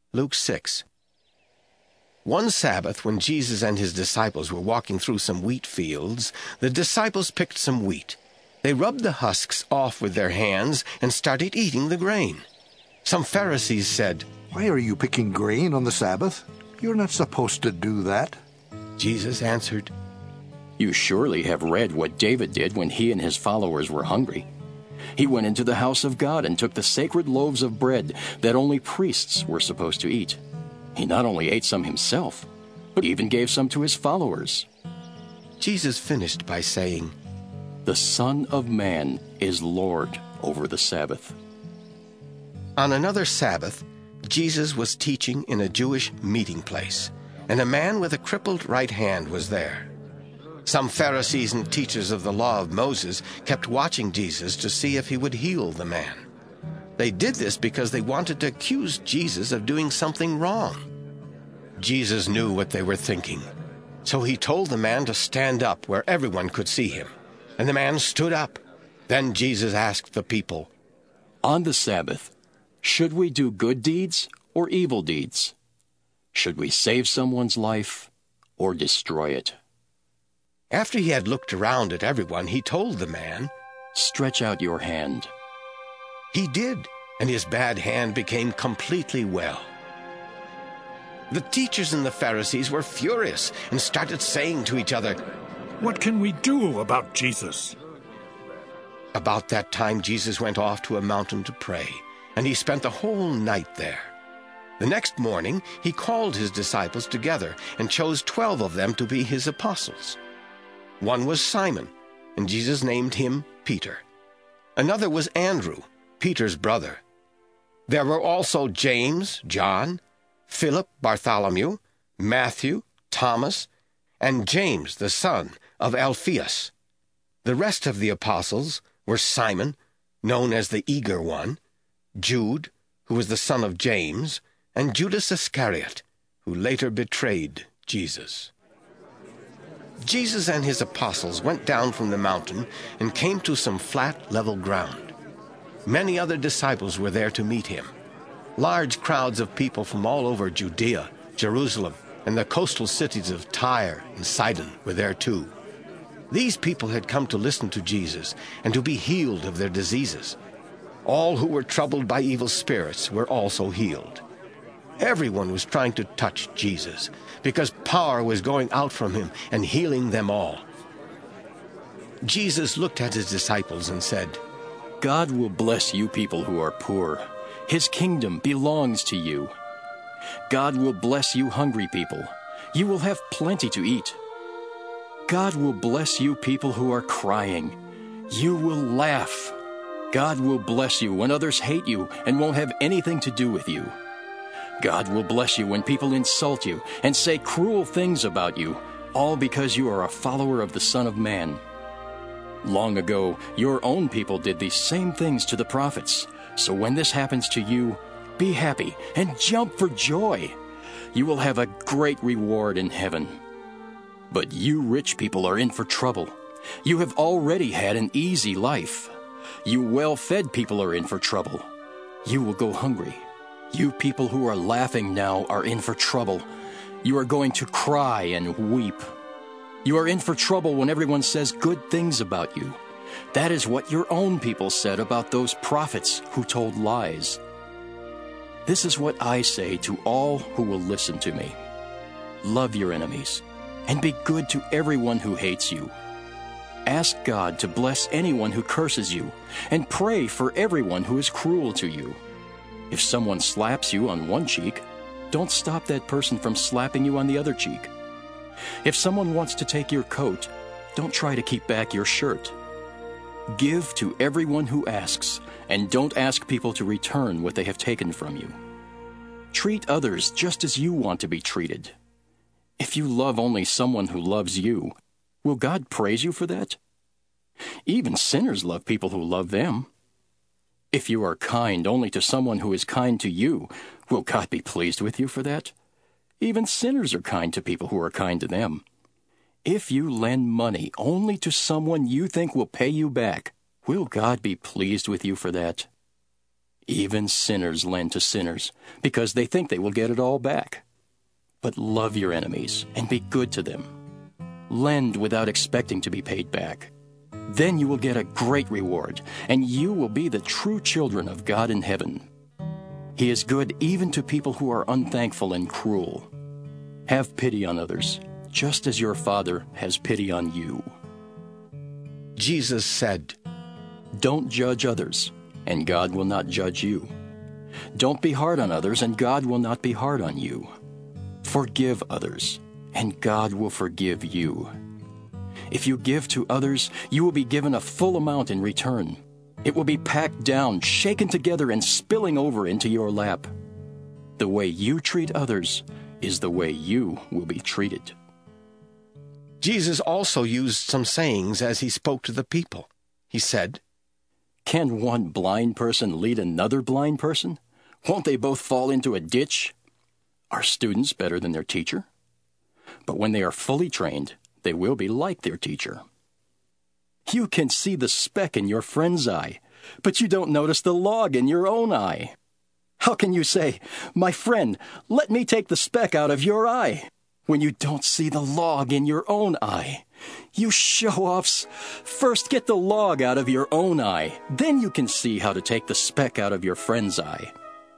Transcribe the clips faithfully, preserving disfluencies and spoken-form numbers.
Luke six. One Sabbath, when Jesus and his disciples were walking through some wheat fields, the disciples picked some wheat. They rubbed the husks off with their hands and started eating the grain. Some Pharisees said, "Why are you picking grain on the Sabbath? You're not supposed to do that." Jesus answered, "You surely have read what David did when he and his followers were hungry. He went into the house of God and took the sacred loaves of bread that only priests were supposed to eat. He not only ate some himself, but even gave some to his followers." Jesus finished by saying, "The Son of Man is Lord over the Sabbath." On another Sabbath, Jesus was teaching in a Jewish meeting place, and a man with a crippled right hand was there. Some Pharisees and teachers of the law of Moses kept watching Jesus to see if he would heal the man. They did this because they wanted to accuse Jesus of doing something wrong. Jesus knew what they were thinking, so he told the man to stand up where everyone could see him. And the man stood up. Then Jesus asked the people, "On the Sabbath, should we do good deeds or evil deeds? Should we save someone's life or destroy it?" After he had looked around at everyone, he told the man, "Stretch out your hand." He did, and his bad hand became completely well. The teachers and the Pharisees were furious and started saying to each other, "What can we do about Jesus?" About that time Jesus went off to a mountain to pray, and he spent the whole night there. The next morning he called his disciples together and chose twelve of them to be his apostles. One was Simon, and Jesus named him Peter. Another was Andrew, Peter's brother. There were also James, John, Philip, Bartholomew, Matthew, Thomas, and James, the son of Alphaeus. The rest of the apostles were Simon, known as the Eager One, Jude, who was the son of James, and Judas Iscariot, who later betrayed Jesus. Jesus and his apostles went down from the mountain and came to some flat, level ground. Many other disciples were there to meet him. Large crowds of people from all over Judea, Jerusalem, and the coastal cities of Tyre and Sidon were there too. These people had come to listen to Jesus and to be healed of their diseases. All who were troubled by evil spirits were also healed. Everyone was trying to touch Jesus because power was going out from him and healing them all. Jesus looked at his disciples and said, "God will bless you people who are poor. His kingdom belongs to you. God will bless you hungry people. You will have plenty to eat. God will bless you people who are crying. You will laugh. God will bless you when others hate you and won't have anything to do with you. God will bless you when people insult you and say cruel things about you, all because you are a follower of the Son of Man. Long ago, your own people did these same things to the prophets. So when this happens to you, be happy and jump for joy. You will have a great reward in heaven. But you rich people are in for trouble. You have already had an easy life. You well-fed people are in for trouble. You will go hungry. You people who are laughing now are in for trouble. You are going to cry and weep. You are in for trouble when everyone says good things about you. That is what your own people said about those prophets who told lies. This is what I say to all who will listen to me. Love your enemies, and be good to everyone who hates you. Ask God to bless anyone who curses you, and pray for everyone who is cruel to you. If someone slaps you on one cheek, don't stop that person from slapping you on the other cheek. If someone wants to take your coat, don't try to keep back your shirt. Give to everyone who asks, and don't ask people to return what they have taken from you. Treat others just as you want to be treated. If you love only someone who loves you, will God praise you for that? Even sinners love people who love them. If you are kind only to someone who is kind to you, will God be pleased with you for that? Even sinners are kind to people who are kind to them. If you lend money only to someone you think will pay you back, will God be pleased with you for that? Even sinners lend to sinners because they think they will get it all back. But love your enemies and be good to them. Lend without expecting to be paid back. Then you will get a great reward, and you will be the true children of God in heaven. He is good even to people who are unthankful and cruel. Have pity on others, just as your Father has pity on you. Jesus said, Don't judge others, and God will not judge you. Don't be hard on others, and God will not be hard on you. Forgive others, and God will forgive you. If you give to others, you will be given a full amount in return. It will be packed down, shaken together, and spilling over into your lap. The way you treat others is the way you will be treated. Jesus also used some sayings as he spoke to the people. He said, Can one blind person lead another blind person? Won't they both fall into a ditch? Are students better than their teacher? But when they are fully trained, they will be like their teacher. You can see the speck in your friend's eye, but you don't notice the log in your own eye. How can you say, My friend, let me take the speck out of your eye, when you don't see the log in your own eye? You show-offs! First get the log out of your own eye, then you can see how to take the speck out of your friend's eye.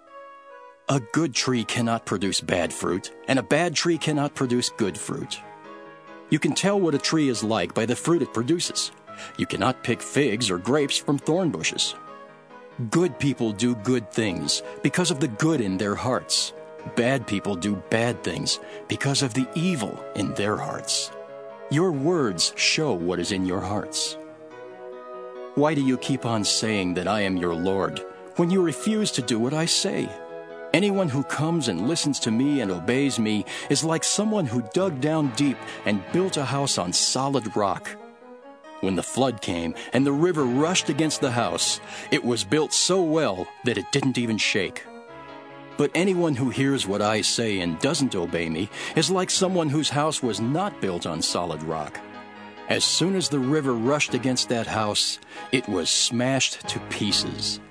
A good tree cannot produce bad fruit, and a bad tree cannot produce good fruit. You can tell what a tree is like by the fruit it produces. You cannot pick figs or grapes from thorn bushes. Good people do good things because of the good in their hearts. Bad people do bad things because of the evil in their hearts. Your words show what is in your hearts. Why do you keep on saying that I am your Lord when you refuse to do what I say? Anyone who comes and listens to me and obeys me is like someone who dug down deep and built a house on solid rock. When the flood came and the river rushed against the house, it was built so well that it didn't even shake. But anyone who hears what I say and doesn't obey me is like someone whose house was not built on solid rock. As soon as the river rushed against that house, it was smashed to pieces.